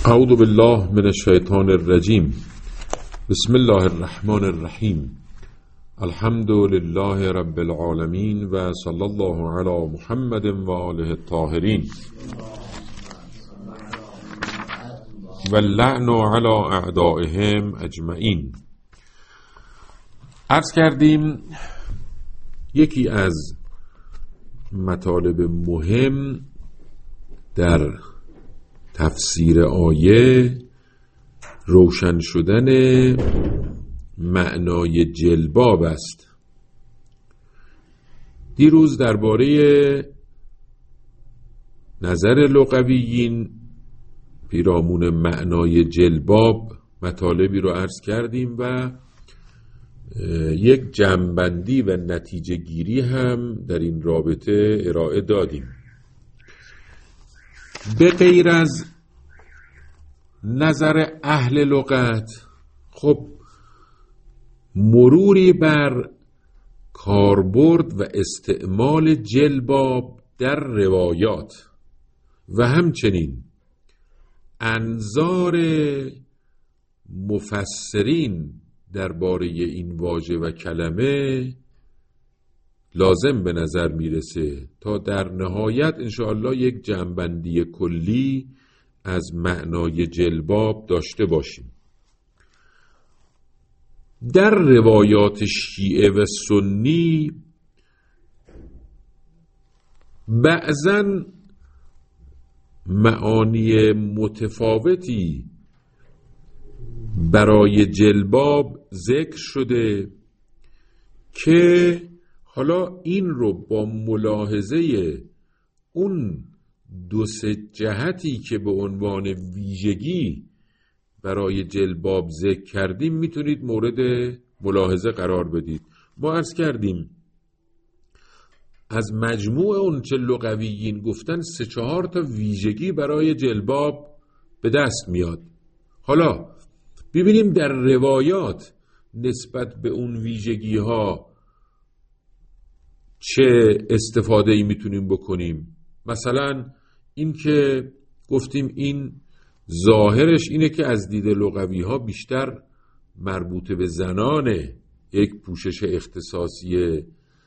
اعوذ بالله من الشیطان الرجیم. بسم الله الرحمن الرحیم. الحمد لله رب العالمین و صلی الله علی محمد و آله الطاهرین و اللعن علی اعدائهم اجمعین. عرض کردیم یکی از مطالب مهم در تفسیر آیه روشن شدن معنای جلباب است. دیروز درباره نظر لغویین پیرامون معنای جلباب مطالبی رو عرض کردیم و یک جمع‌بندی و نتیجه گیری هم در این رابطه ارائه دادیم. به غیر از نظر اهل لغت، خب مروری بر کاربرد و استعمال جلباب در روایات و همچنین انظار مفسرین درباره این واژه و کلمه لازم به نظر میرسه تا در نهایت انشاءالله یک جمع‌بندی کلی از معنای جلباب داشته باشیم. در روایات شیعه و سنی بعضاً معانی متفاوتی برای جلباب ذکر شده که حالا این رو با ملاحظه اون دو سه جهتی که به عنوان ویژگی برای جلباب ذکر کردیم میتونید مورد ملاحظه قرار بدید. ما عرض کردیم از مجموع اون چه لغویین گفتن 3-4 تا ویژگی برای جلباب به دست میاد. حالا ببینیم در روایات نسبت به اون ویژگی ها چه استفاده ای میتونیم بکنیم. مثلا این که گفتیم این ظاهرش اینه که از دید لغوی ها بیشتر مربوط به زنانه، یک پوشش اختصاصی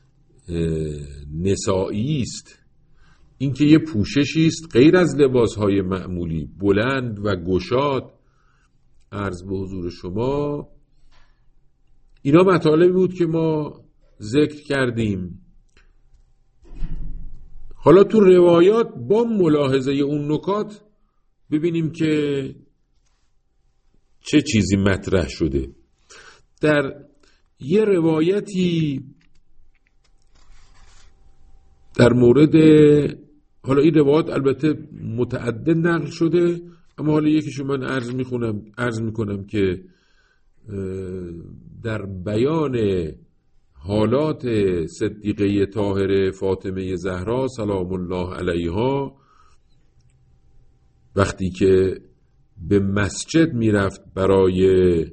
نسایی است. این که یه پوششی است غیر از لباس های معمولی، بلند و گشاد. عرض به حضور شما اینا مطالبی بود که ما ذکر کردیم. حالا تو روایات با ملاحظه اون نکات ببینیم که چه چیزی مطرح شده. در یه روایتی در مورد، حالا این روایات البته متعدد نقل شده اما حالا یکیشو من عرض میکنم که در بیان حالات صدیقه طاهره فاطمه زهرا سلام الله علیها وقتی که به مسجد میرفت برای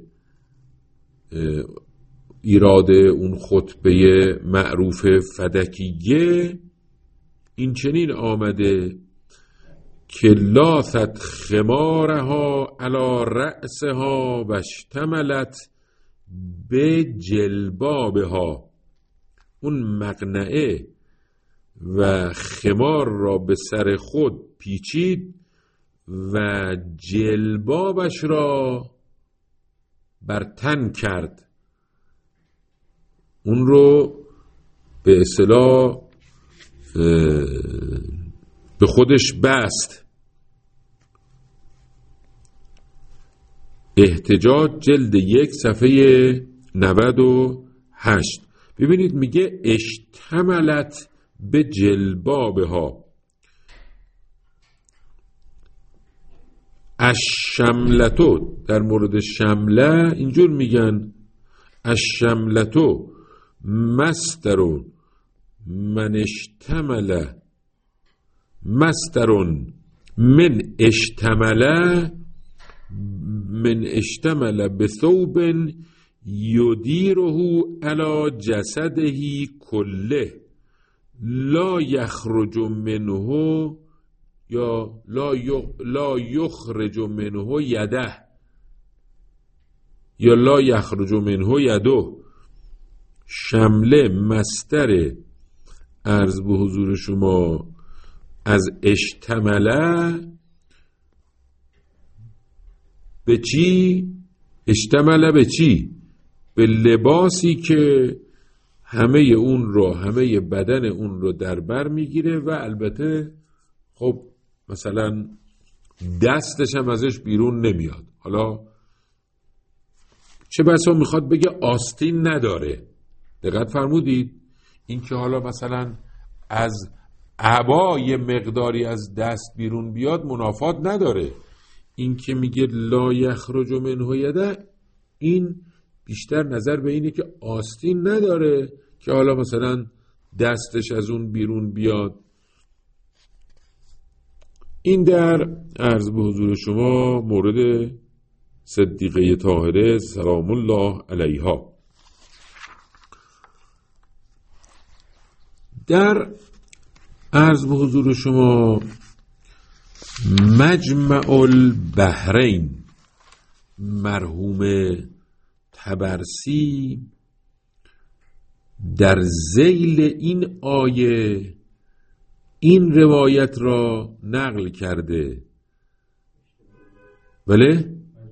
ایراد اون خطبه معروف فدکیه، این چنین آمده که لاثت خمارها علی رأسها و اشتملت به جلبابها. اون مقنعه و خمار را به سر خود پیچید و جلبابش را بر تن کرد، اون رو به اصطلاح به خودش بست. احتجاج جلد 1 صفحه 98. ببینید میگه اشتملت به جلبابها. الشملتو در مورد شمله اینجور میگن الشملتو مسترون من اشتمل مسترون من اشتمل بثوب یدیره علی جسده کله لا یخرج منه یا لا یخرج منه یده یا لا یخرج منه یده. شمله مصدر عرض به حضور شما از اشتمله به چی؟ اشتمله به چی؟ به لباسی که همه بدن اون رو در بر میگیره و البته خب مثلا دستش هم ازش بیرون نمیاد. حالا چه بسا میخواد بگه آستین نداره. دقت فرمودید؟ این که حالا مثلا از عبای مقداری از دست بیرون بیاد منافات نداره. این که میگه لا یخرج منه یده، این بیشتر نظر به اینه که آستین نداره که حالا مثلا دستش از اون بیرون بیاد. این در عرض به حضور شما مورد صدیقه طاهره سلام الله علیها. در عرض به حضور شما مجمع البحرین مرحوم طبرسی در ذیل این آیه این روایت را نقل کرده. بله؟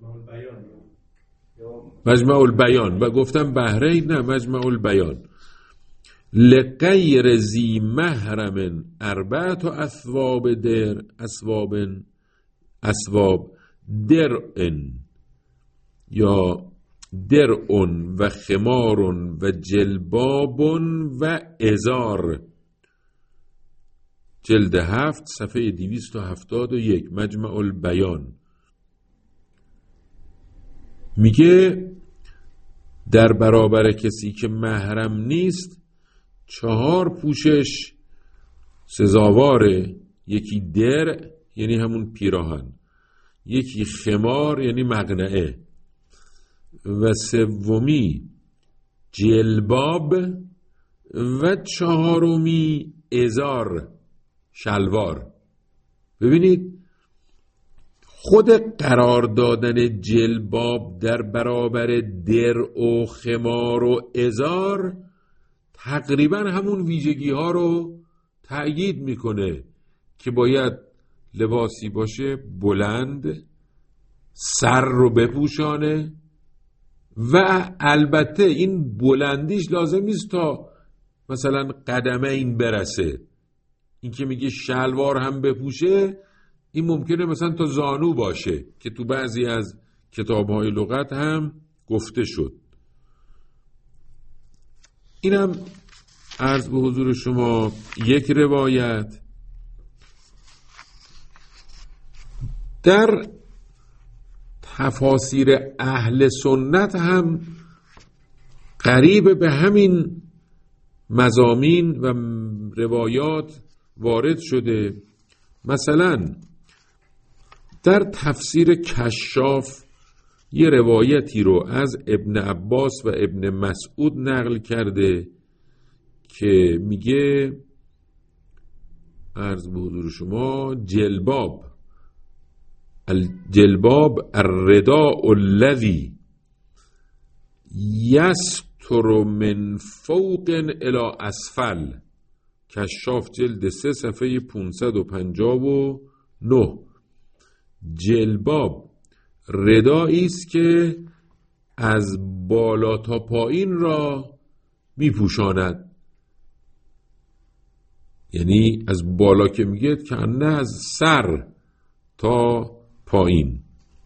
مجمع البیان و گفتم بحرین، نه مجمع البیان. لغیر ذی محرم اربعة اثواب در اسواب درء یا درء و خمار و جلباب و ازار. جلد 7 صفحه 271 مجمع البیان. میگه در برابر کسی که محرم نیست 4 پوشش سزاواره. یکی در یعنی همون پیراهن، یکی خمار یعنی مقنعه، و سومی جلباب و 4می ازار شلوار. ببینید خود قرار دادن جلباب در برابر درع و خمار و ازار تقریبا همون ویژگی ها رو تأیید میکنه که باید لباسی باشه بلند، سر رو بپوشانه و البته این بلندیش لازم نیست تا مثلا قدمه این برسه. این که میگه شلوار هم بپوشه این ممکنه مثلا تا زانو باشه که تو بعضی از کتاب‌های لغت هم گفته شد. اینم عرض به حضور شما یک روایت. در تفاسیر اهل سنت هم قریب به همین مضامین و روایات وارد شده. مثلا در تفسیر کشاف یه روایتی رو از ابن عباس و ابن مسعود نقل کرده که میگه عرض به حضور شما الجلباب الرداء الذي یستر من فوق الی اسفل. کشاف جلد 3 صفحه 559. جلباب ردایی است که از بالا تا پایین را میپوشاند. یعنی از بالا که میگه که نه از سر تا پایین.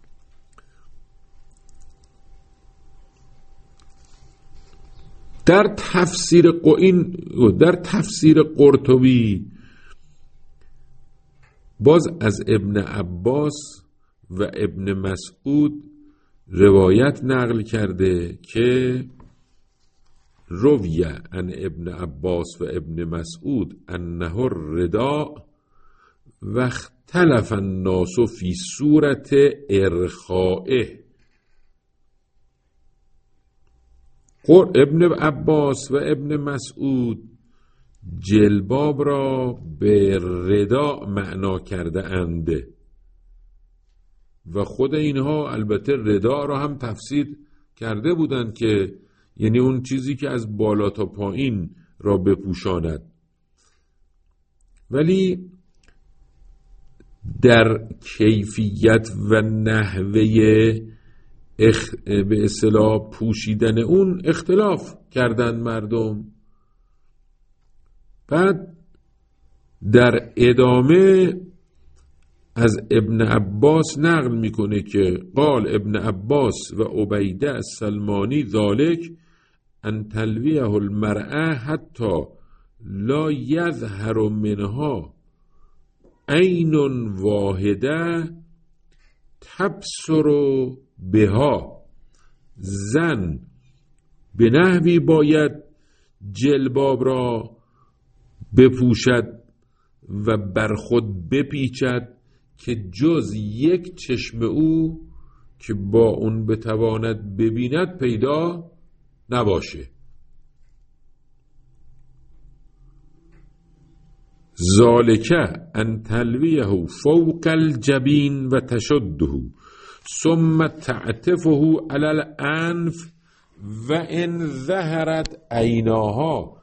در تفسیر قرطبی باز از ابن عباس و ابن مسعود روایت نقل کرده که رویه عن ابن عباس و ابن مسعود انه الرداء و اختلف الناس فی صورت ارخائه. ابن عباس و ابن مسعود جلباب را به رداء معنا کرده اند و خود اینها البته رداء را هم تفسیر کرده بودند که یعنی اون چیزی که از بالا تا پایین را بپوشاند، ولی در کیفیت و نحوه به اصطلاح پوشیدن اون اختلاف کردن مردم. بعد در ادامه از ابن عباس نقل میکنه که قال ابن عباس و عبیده السلمانی ذالک ان تلویه المرأة حتی لا یظهر منها عین واحده تبصر بها. زن به نحوی باید جلباب را بپوشد و بر خود بپیچد که جز یک چشم او که با اون بتواند ببیند پیدا نباشه. ذالکه ان تلویه فوق الجبین و تشده ثم تعتفه علی الانف و ان ظهرت عیناها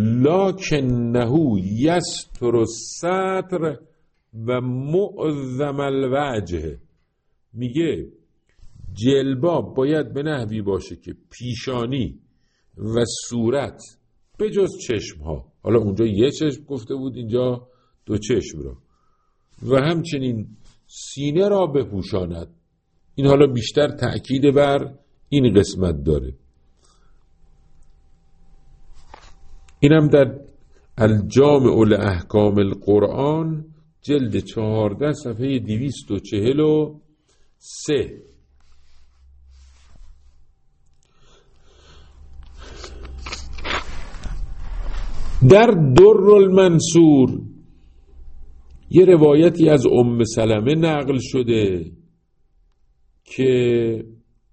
لکنه یستر الستر و معظم الوجه. میگه جلباب باید به نحوی باشه که پیشانی و صورت به جز چشم ها، حالا اونجا یه چشم گفته بود اینجا دو چشم را، و همچنین سینه را بپوشاند. این حالا بیشتر تأکید بر این قسمت داره. اینم در الجامع لاحکام القرآن جلد 14 صفحه 243. در در المنصور یه روایتی از ام سلمه نقل شده که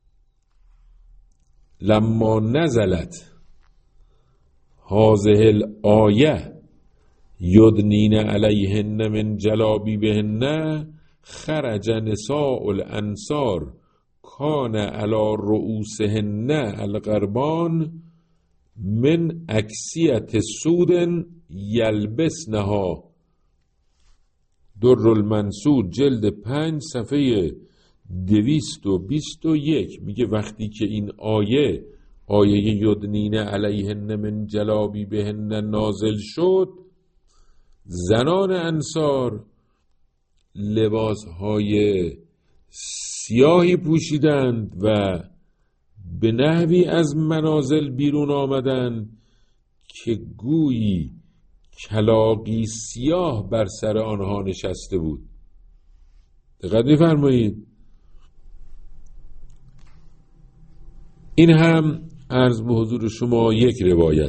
لما نزلت هذه الآیه یدنین علیهن من جلابیبهن خرج نساء الانصار کان علی رؤوسهن القربان من اکسیت سود یلبسنها. در المنصور جلد 5 صفحه 221 میگه وقتی که این آیه یدنین علیهن من جلابیبهن نازل شد، زنان انصار لباسهای سیاهی پوشیدند و به نحوی از منازل بیرون آمدند که گویی کلاغی سیاه بر سر آنها نشسته بود. دقت می‌فرمایید. این هم عرض به حضور شما یک روایت.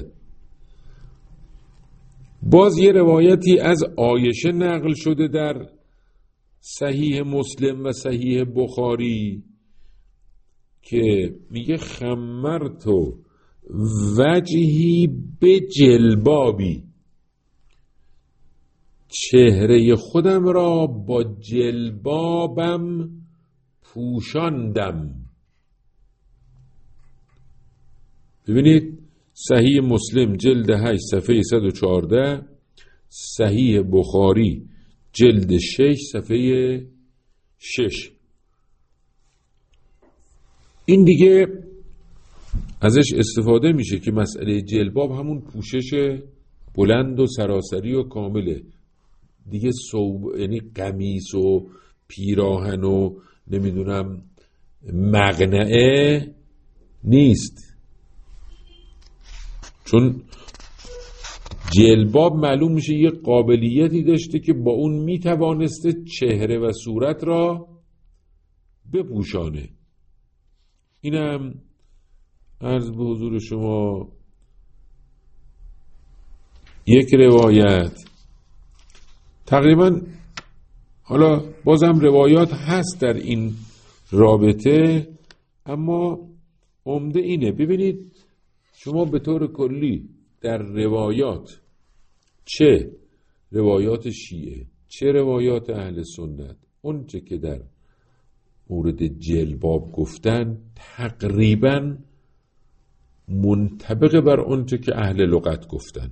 باز یه روایتی از عایشه نقل شده در صحیح مسلم و صحیح بخاری که میگه خمرتو وجهی به جلبابی، چهره خودم را با جلبابم پوشاندم. ببینید صحیح مسلم جلد 8 صفحه 114، صحیح بخاری جلد 6 صفحه 6. این دیگه ازش استفاده میشه که مسئله جلباب همون پوشش بلند و سراسری و کامله دیگه، یعنی قمیص و پیراهن و نمیدونم مقنعه نیست، چون جلباب معلوم میشه یه قابلیتی داشته که با اون میتوانسته چهره و صورت را بپوشانه. اینم عرض به حضور شما یک روایت. تقریبا حالا بازم روایات هست در این رابطه، اما عمده اینه. ببینید شما به طور کلی در روایات چه روایات شیعه چه روایات اهل سنت اون چه که در مورد جلباب گفتن تقریباً منطبق بر اون چه که اهل لغت گفتن.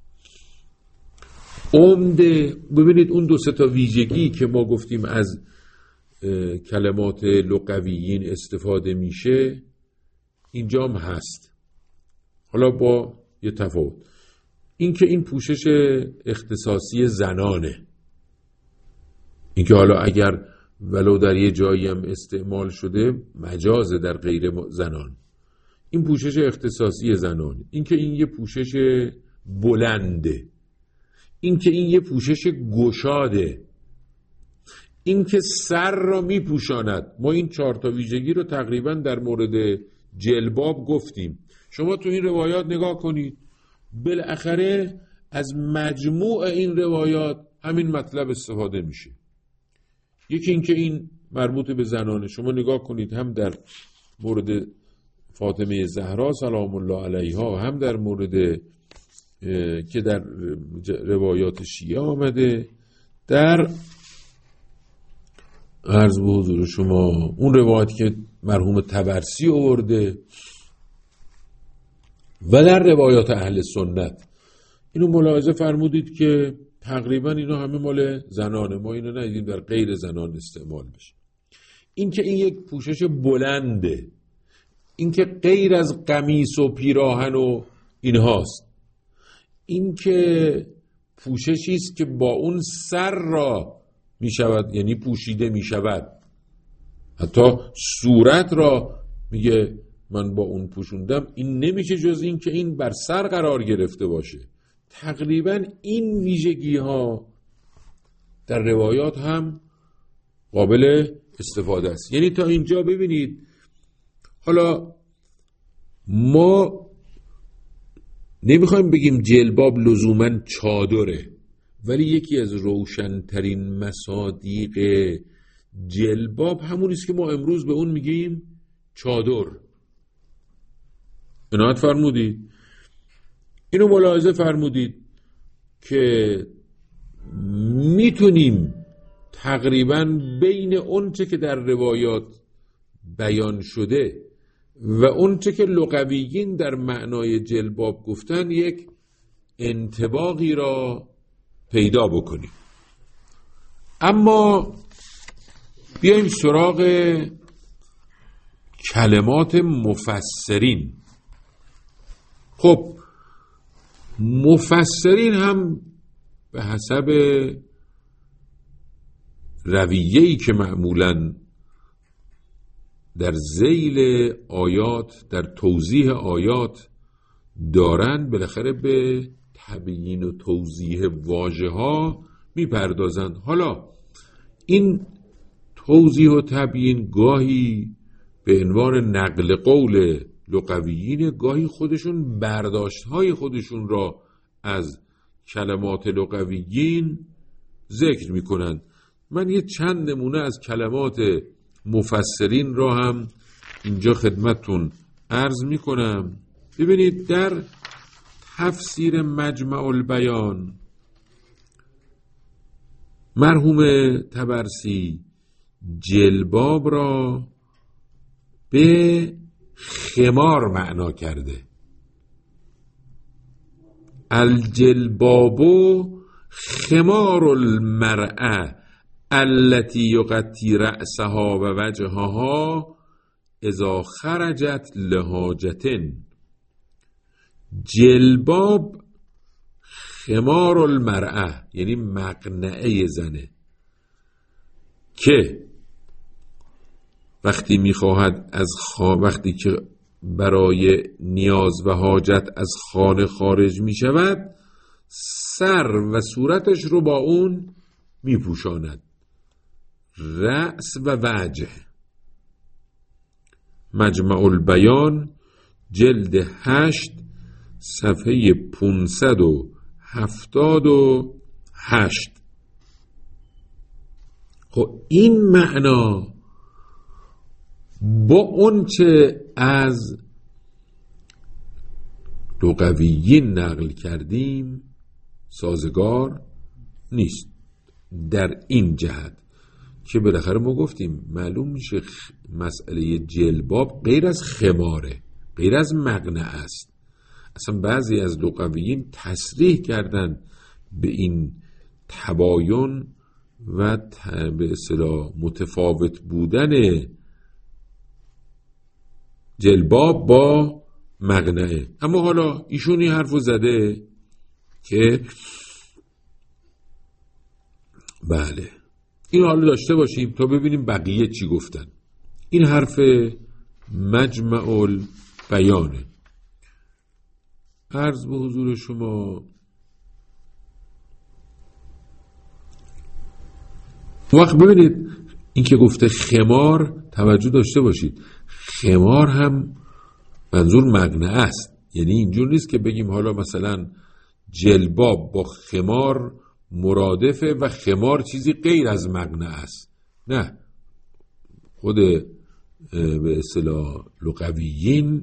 عمده ببینید اون 2-3 ویژگی که ما گفتیم از کلمات لغویین استفاده میشه اینجا هم هست، حالا با یه تفاوت. این که این پوشش اختصاصی زنانه، این که حالا اگر ولو در یه جایی هم استعمال شده مجازه در غیر زنان، این پوشش اختصاصی زنانه. این که این یه پوشش بلنده، این که این یه پوشش گشاده، این که سر را میپوشاند. ما این 4 ویژگی رو تقریبا در مورد جلباب گفتیم. شما تو این روایات نگاه کنید، بالاخره از مجموع این روایات همین مطلب استفاده میشه. یکی این که این مربوط به زنانه، شما نگاه کنید هم در مورد فاطمه زهرا سلام الله علیها، هم در مورد که در روایات شیعه آمده، در عرض به حضور شما اون روایت که مرحوم طبرسی آورده و در روایات اهل سنت. اینو ملاحظه فرمودید که تقریبا اینا همه مال زنانه، ما اینو ندیدیم در غیر زنان استعمال بشه. این که این یک پوشش بلنده، این که غیر از قمیص و پیراهن و اینهاست، این که پوششی است که با اون سر را می شود، یعنی پوشیده می شود، حتی صورت را میگه من با اون پوشوندم، این نمیشه جز این که این بر سر قرار گرفته باشه. تقریبا این ویژگی ها در روایات هم قابل استفاده است. یعنی تا اینجا ببینید، حالا ما نمیخوایم بگیم جلباب لزوماً چادره، ولی یکی از روشنترین مصادیق جلباب همونیست که ما امروز به اون میگیم چادر. عنایت فرمودید؟ اینو ملاحظه فرمودید که میتونیم تقریباً بین اون چه که در روایات بیان شده و اون چه که لغویین در معنای جلباب گفتن یک انطباقی را پیدا بکنیم. اما بیایم سراغ کلمات مفسرین. خب مفسرین هم به حسب رویه‌ای که معمولاً در ذیل آیات، در توضیح آیات دارن، بالاخره به تبیین و توضیح واژه‌ها میپردازند. حالا این توضیح و تبیین گاهی به عنوان نقل قول لغویین، گاهی خودشون برداشت‌های خودشون را از کلمات لغویین ذکر میکنند. من یه چند نمونه از کلمات مفسرین را هم اینجا خدمتتون عرض میکنم. ببینید در تفسیر مجمع البیان مرحوم طبرسی جلباب را به خمار معنا کرده. الجلباب خمار المرأة التي یغطی رأسها و وجهها اذا خرجت لحاجة. جلباب خمار المرأة یعنی مقنعه زنه که وقتی میخواهد وقتی که برای نیاز و حاجت از خانه خارج میشود، سر و صورتش رو با اون میپوشاند. رأس و وجه. مجمع البیان جلد 8 صفحه 578. خب این معنا با اون چه از لغویین نقل کردیم سازگار نیست. در این جهت که بالاخره ما گفتیم معلوم میشه مسئله جلباب غیر از خماره، غیر از مقنعه است. اصلا بعضی از لغویین تصریح کردن به این تباین و به اصطلاح متفاوت بودن جلباب با مقنعه. اما حالا ایشون این حرفو زده که بله این حالا داشته باشیم تا ببینیم بقیه چی گفتن. این حرف مجمع البیانه. عرض به حضور شما وقت ببینید این که گفته خمار، توجه داشته باشید خمار هم منظور مقنعه است. یعنی اینجور نیست که بگیم حالا مثلا جلباب با خمار مرادفه و خمار چیزی غیر از مقنعه است. نه، خود به اصطلاح لغویین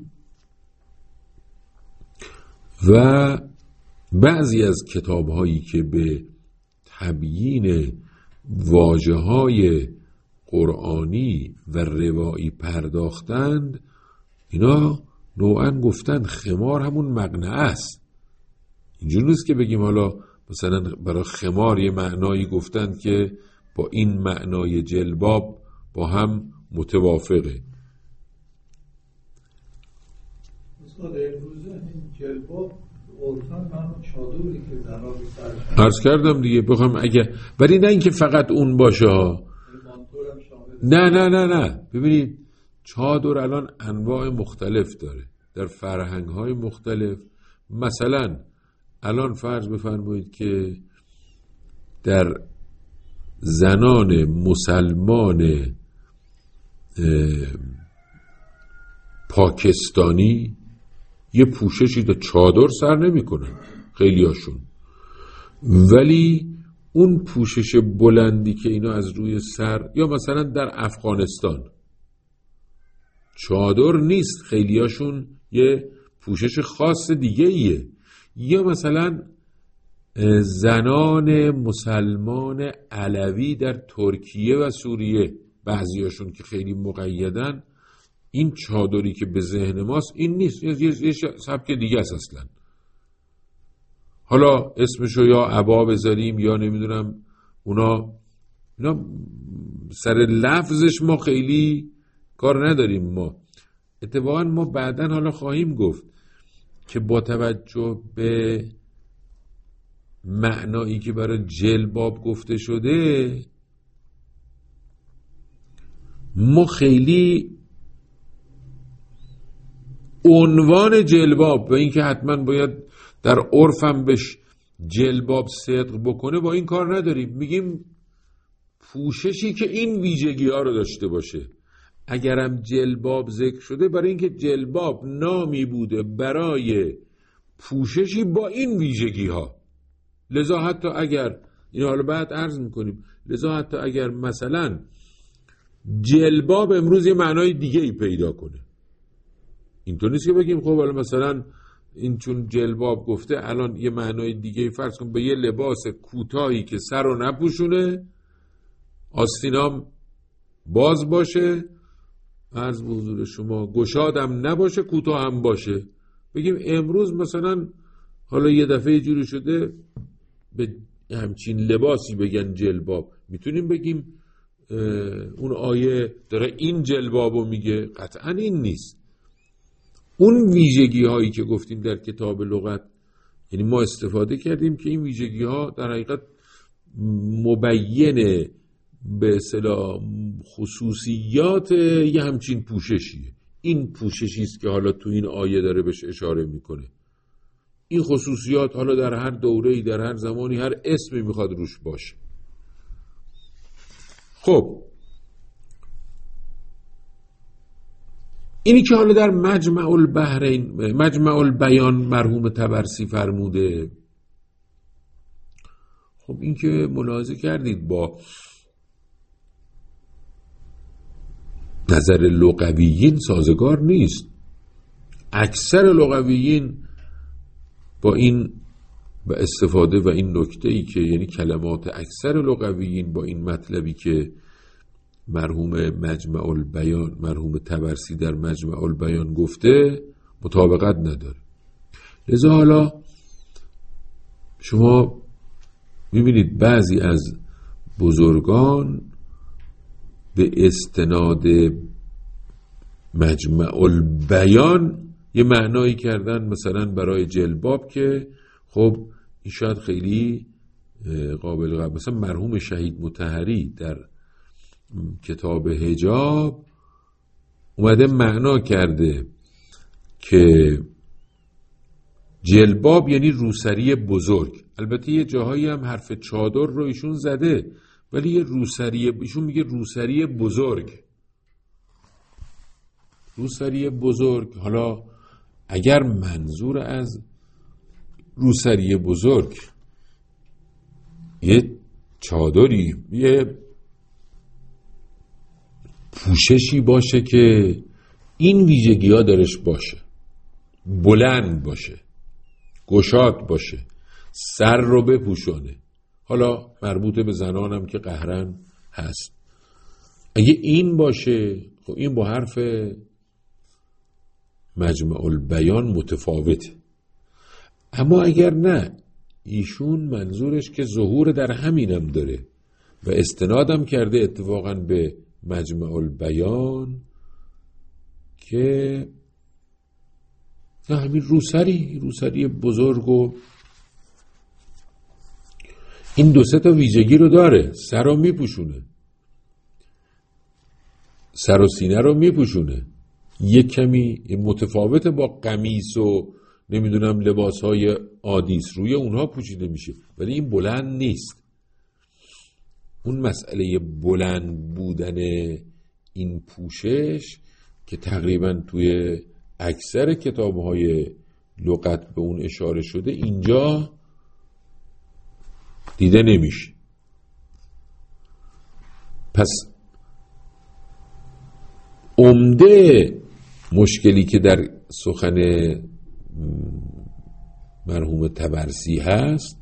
و بعضی از کتاب‌هایی که به تبیین واژه‌های قرآنی و روایی پرداختند، اینا نوعاً گفتن خمار همون مقنعه است. اینجور نیست که بگیم حالا مثلا برای خمار یه معنایی گفتند که با این معنای جلباب با هم متوافقه. جلباب عرفاً من چادری که زنان سرشون عرض کردم دیگه بخوام اگه ولی نه اینکه فقط اون باشه ها. نه ببینید چادر الان انواع مختلف داره در فرهنگ‌های مختلف. مثلا الان فرض بفرمایید که در زنان مسلمان پاکستانی یه پوششی در چادر سر نمی کنن خیلی هاشون، ولی اون پوشش بلندی که اینا از روی سر، یا مثلا در افغانستان چادر نیست، خیلی هاشون یه پوشش خاص دیگه ایه. یا مثلا زنان مسلمان علوی در ترکیه و سوریه، بعضیاشون که خیلی مقیدن، این چادری که به ذهن ماست این نیست، یه سبک دیگه است اصلا. حالا اسمشو یا عبا بذاریم یا نمیدونم اینا سر لفظش ما خیلی کار نداریم. ما اتفاقا ما بعدن حالا خواهیم گفت که با توجه به معنایی که برای جلباب گفته شده ما خیلی عنوان جلباب و اینکه حتما باید در عرفم بهش جلباب صدق بکنه با این کار نداریم. میگیم پوششی که این ویژگی ها رو داشته باشه. اگرم جلباب ذکر شده برای اینکه جلباب نامی بوده برای پوششی با این ویژگی ها، لذا حتی اگر این حالا بعد عرض میکنیم، لذا حتی اگر مثلا جلباب امروز یه معنای دیگه ای پیدا کنه، اینطور نیست که بگیم خب حالا مثلا این چون جلباب گفته الان یه معنای دیگه ای فرض کن به یه لباس کوتاهی که سر رو نپوشونه، آستینام باز باشه، عرض به حضور شما گشادم نباشه، کوتاه هم باشه، بگیم امروز مثلا حالا یه دفعه یه جوری شده به همچین لباسی بگن جلباب. میتونیم بگیم اون آیه داره این جلبابو میگه؟ قطعا این نیست. اون ویژگی هایی که گفتیم در کتاب لغت، یعنی ما استفاده کردیم که این ویژگی ها در حقیقت مبین به اصطلاح خصوصیات یه همچین پوششیه. این پوششی است که حالا تو این آیه داره بهش اشاره میکنه. این خصوصیات حالا در هر دوره‌ای، در هر زمانی، هر اسمی میخواد روش باشه. خب اینی که حالا در مجمع البیان مرحوم طبرسی فرموده، خب این که ملاحظه کردید با نظر لغویین سازگار نیست. اکثر لغویین با این و استفاده و این نکته‌ای که یعنی کلمات اکثر لغویین با این مطلبی که مرحوم طبرسی در مجمع البیان گفته مطابقت نداره. لذا حالا شما میبینید بعضی از بزرگان به استناد مجمع البیان یه معنایی کردن، مثلا برای جلباب که خب این شاید خیلی قابل قبول، مثلا مرحوم شهید مطهری در کتاب حجاب اومده معنا کرده که جلباب یعنی روسری بزرگ. البته یه جاهایی هم حرف چادر رو ایشون زده، ولی یه ایشون میگه روسری بزرگ. روسری بزرگ، حالا اگر منظور از روسری بزرگ یه چادری، یه پوششی باشه که این ویژگی ها درش باشه، بلند باشه، گشاد باشه، سر رو بپوشونه، حالا مربوط به زنانم که قهرن هست، اگه این باشه خب این با حرف مجمع البیان متفاوته. اما اگر نه، ایشون منظورش که ظهور در همینم داره و استنادم کرده اتفاقا به مجمع البیان که همین روسری بزرگ و این 2-3 تا ویژگی رو داره. سر رو میپوشونه، سر و سینه رو میپوشونه، یک کمی متفاوته با قمیص و نمیدونم لباسهای عادیست، روی اونها پوشیده میشه، ولی این بلند نیست. اون مسئله بلند بودن این پوشش که تقریبا توی اکثر کتابهای لغت به اون اشاره شده اینجا دیده نمیشه. پس عمده مشکلی که در سخن مرحوم طبرسی هست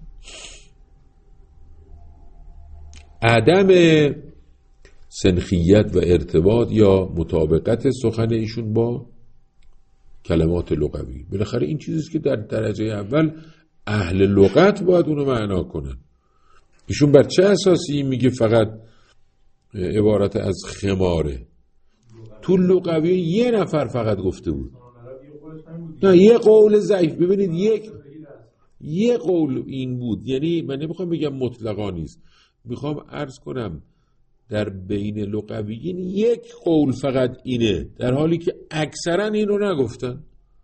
عدم سنخیت و ارتباط یا مطابقت سخن ایشون با کلمات لغوی. بالاخره این چیزیست که در درجه اول اهل لغت باید اونو معنا کنن. ایشون بر چه اساسی میگه فقط عبارت از خماره؟ تو لغوی یه نفر فقط گفته بود، نه یه قول ضعیف. ببینید یه قول این بود، یعنی من نمیخوام بگم مطلقا نیست، میخوام عرض کنم در بین لغویین یک قول فقط اینه، در حالی که اکثرا اینو نگفتن.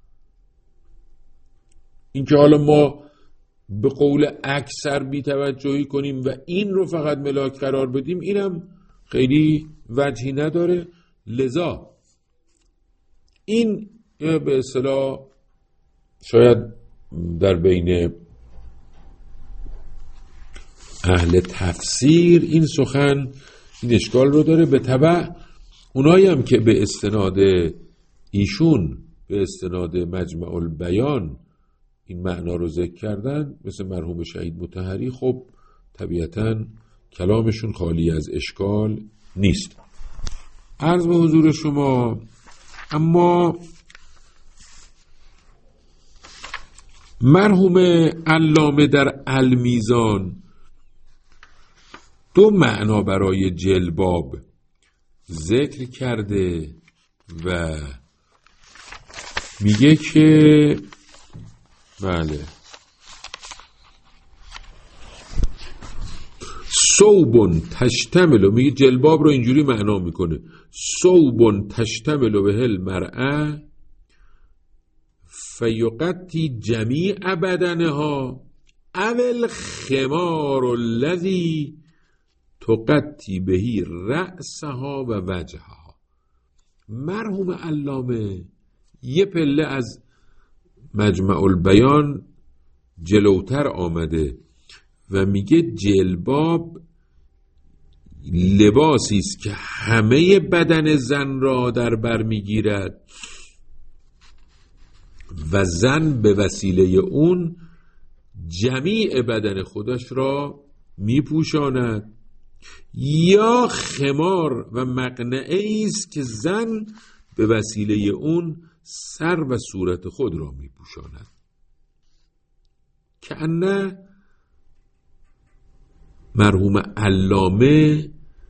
این که حالا ما به قول اکثر بی‌توجهی کنیم و این رو فقط ملاک قرار بدیم اینم خیلی وجهی نداره. لذا این به اصطلاح شاید در بین اهل تفسیر این سخن این اشکال رو داره. به تبع اونایی هم که به استناد ایشون به استناد مجمع البیان این معنا رو ذکر کردن مثل مرحوم شهید مطهری، خب طبیعتاً کلامشون خالی از اشکال نیست. عرض به حضور شما اما مرحوم علامه در المیزان 2 معنا برای جلباب ذکر کرده و میگه که بله ثوب تشتمل، میگه جلباب رو اینجوری معنا میکنه ثوب تشتمل به المرأة فیغطی جمیع بدنها اول خمار الذی تغطی بهی رأسها و وجهها. مرحوم علامه یه پله از مجمع البیان جلوتر آمده و میگه جلباب لباسی است که همه بدن زن را در بر میگیرد و زن به وسیله اون جمیع بدن خودش را میپوشاند، یا خمار و مقنعه است که زن به وسیله اون سر و صورت خود را میپوشاند. که انه مرحوم علامه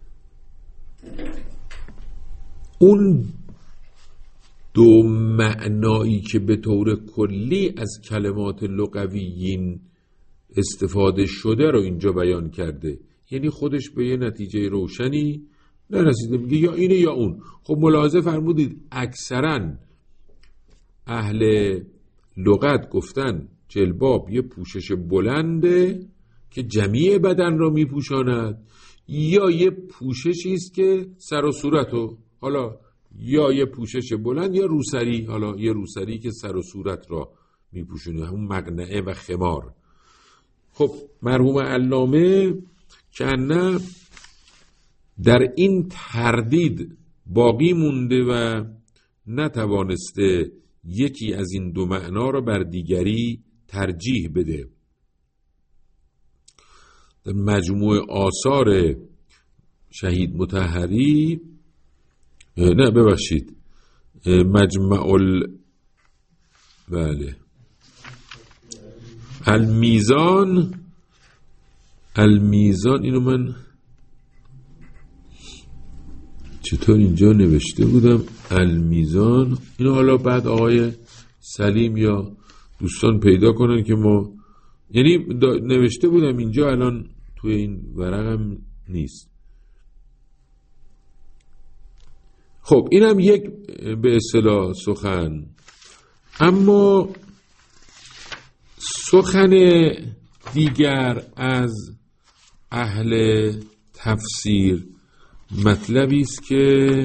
اون دو معنایی که به طور کلی از کلمات لغویین استفاده شده رو اینجا بیان کرده، یعنی خودش به یه نتیجه روشنی نرسیده، میگه یا اینه یا اون. خب ملاحظه فرمودید اکثرا اهل لغت گفتن جلباب یه پوشش بلنده که جمیع بدن را میپوشاند، یا یه پوششی است که سر و صورتو، حالا یا یه پوشش بلند یا روسری، حالا یه روسری که سر و صورت را میپوشونه، همون مقنعه و خمار. خب مرحوم علامه کنه در این تردید باقی مونده و نتوانسته یکی از این دو معنا را بر دیگری ترجیح بده. در مجموع آثار شهید مطهری، نه ببخشید، بله، المیزان، اینو من چطور اینجا نوشته بودم، المیزان، اینو حالا بعد آقای سلیم یا دوستان پیدا کنن که ما، یعنی نوشته بودم اینجا، الان توی این ورقم نیست. خب اینم یک به اصطلاح سخن. اما سخن دیگر از اهل تفسیر مطلبی است که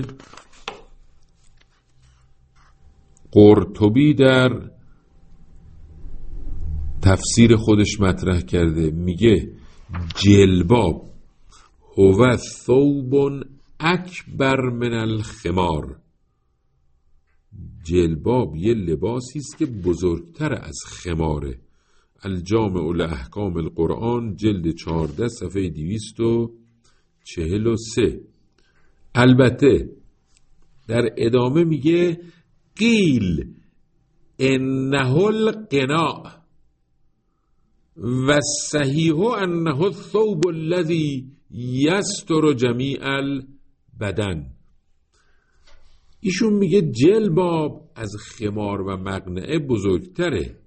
قرطبی در تفسیر خودش مطرح کرده، میگه جلباب هو ثوب اکبر من الخمار. جلباب یه لباسی است که بزرگتر از خماره. الجامع لاحکام القرآن جلد 14 صفحه 243. البته در ادامه میگه قیل انه القناع و صحیح انه الثوب الذی یستر جمیع البدن. ایشون میگه جلباب از خمار و مقنعه بزرگتره.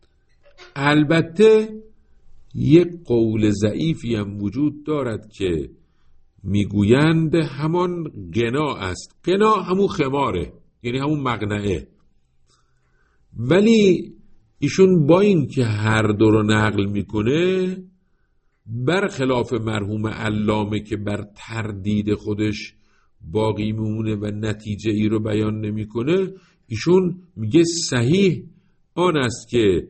البته یک قول ضعیفی هم وجود دارد که میگویند همان قنا است. قنا همون خماره، یعنی همون مقنعه. ولی ایشون با این که هر دو رو نقل میکنه، برخلاف مرحوم علامه که بر تردید خودش باقی میمونه و نتیجه ای رو بیان نمیکنه، ایشون میگه صحیح آن است که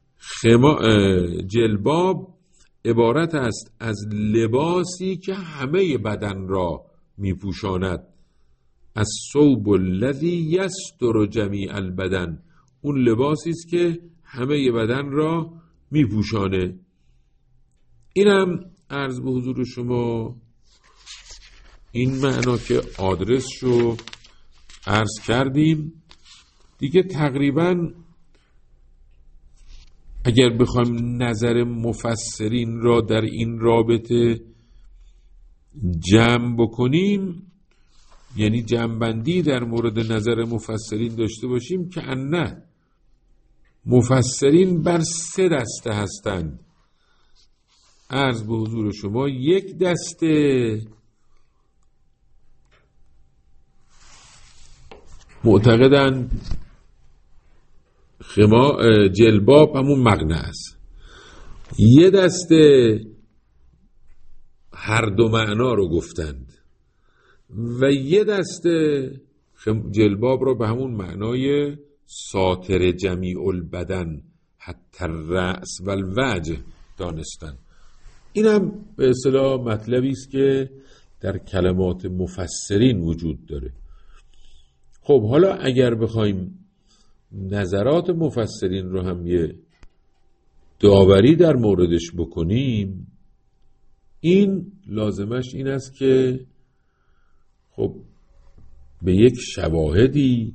جلباب عبارت است از لباسی که همه بدن را میپوشاند. از ثوب الذی یستر جمیع البدن، اون لباسی است که همه بدن را میپوشانه. اینم عرض به حضور شما این معنا که آدرس رو عرض کردیم دیگه. تقریبا اگر بخوایم نظر مفسرین را در این رابطه جمع بکنیم، یعنی جمع‌بندی در مورد نظر مفسرین داشته باشیم، که نه مفسرین بر 3 دسته هستند. عرض به حضور شما یک دسته معتقدن جلباب همون مقنعه است، یه دسته هر دو معنا رو گفتند و یه دسته جلباب رو به همون معنای ساتر جمیع البدن حتی الرأس و الوجه دانستن. این هم به اصطلاح مطلبی است که در کلمات مفسرین وجود داره. خب حالا اگر بخوایم نظرات مفسرین رو هم یه داوری در موردش بکنیم، این لازمش این است که خب به یک شواهدی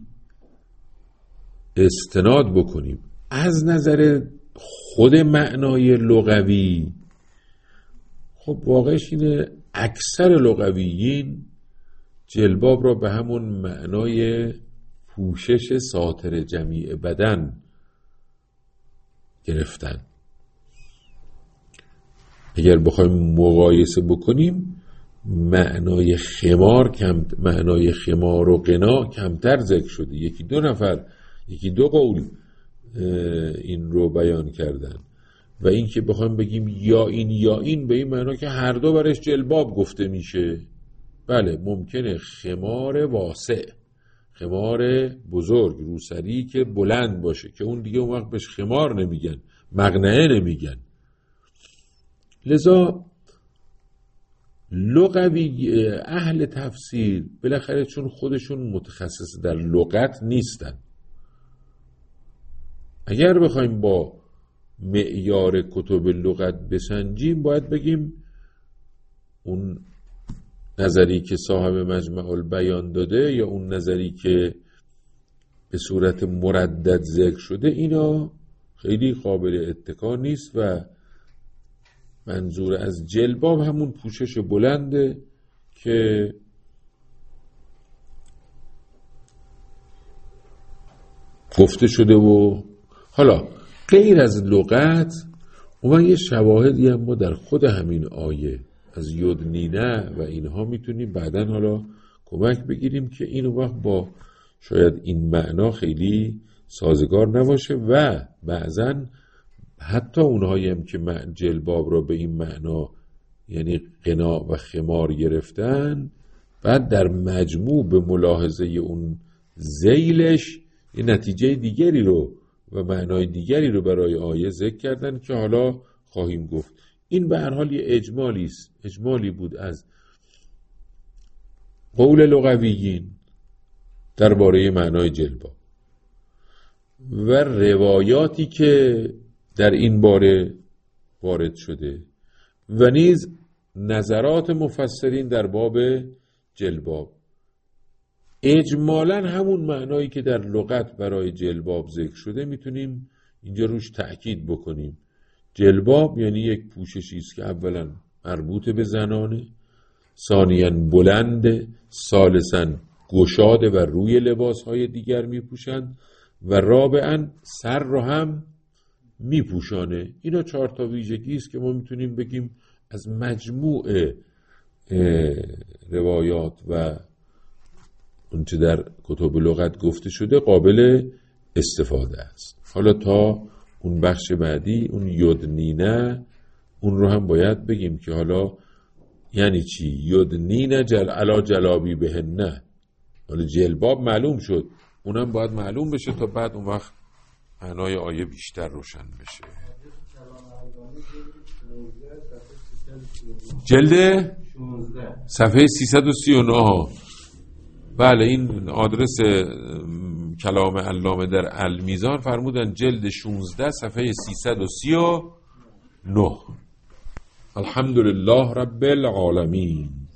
استناد بکنیم. از نظر خود معنای لغوی خب واقعش اینه اکثر لغویین جلباب را به همون معنای پوشش ساتر جمیع بدن گرفتن. اگر بخوایم مقایسه بکنیم معنای خمار و غنا کمتر ذکر شده. یکی دو قول این رو بیان کردن و این که بخوایم بگیم یا این به این معنا که هر دو برش جلباب گفته میشه. بله ممکنه خمار واسع، خمار بزرگ، روسری که بلند باشه که اون دیگه اون وقت بهش خمار نمیگن، مقنعه نمیگن. لذا لغوی اهل تفسیر بالاخره چون خودشون متخصص در لغت نیستن، اگر بخوایم با معیار کتب لغت بسنجیم باید بگیم اون نظری که صاحب مجمع البیان داده یا اون نظری که به صورت مردد ذکر شده اینا خیلی قابل اتکا نیست و منظور از جلباب همون پوشش بلنده که گفته شده. و حالا غیر از لغت اون یه شواهدی هم ما در خود همین آیه از یدنینه و اینها میتونیم بعداً حالا کمک بگیریم که این وقت با شاید این معنا خیلی سازگار نباشه و بعضاً حتی اونهایی هم که جلباب را به این معنا یعنی غنا و خمار گرفتن بعد در مجموع به ملاحظه اون ذیلش یه نتیجه دیگری رو و معنای دیگری رو برای آیه ذکر کردن که حالا خواهیم گفت. این به هر حال یه اجمالی بود از قول لغویین درباره معنای جلباب و روایاتی که در این باره وارد شده و نیز نظرات مفسرین در باب جلباب. اجمالاً همون معنایی که در لغت برای جلباب ذکر شده میتونیم اینجا روش تأکید بکنیم. جلباب یعنی یک پوششی است که اولاً مربوط به زنانه، ثانیاً بلنده، ثالثاً گشاده و روی لباسهای دیگر میپوشند و رابعاً سر رو هم میپوشانه. اینا 4 تا ویژگی است که ما میتونیم بگیم از مجموع روایات و اونچه در کتب لغت گفته شده قابل استفاده است. حالا تا اون بخش بعدی اون یدنینه اون رو هم باید بگیم که حالا یعنی چی یدنینه علا جلابی بهنه. حالا جلباب معلوم شد، اونم باید معلوم بشه تا بعد اون وقت معنای آیه بیشتر روشن بشه. جلد 16 صفحه 339. بله این آدرس کلام علامه در المیزان فرمودن جلد 16 صفحه 339. الحمدلله رب العالمین.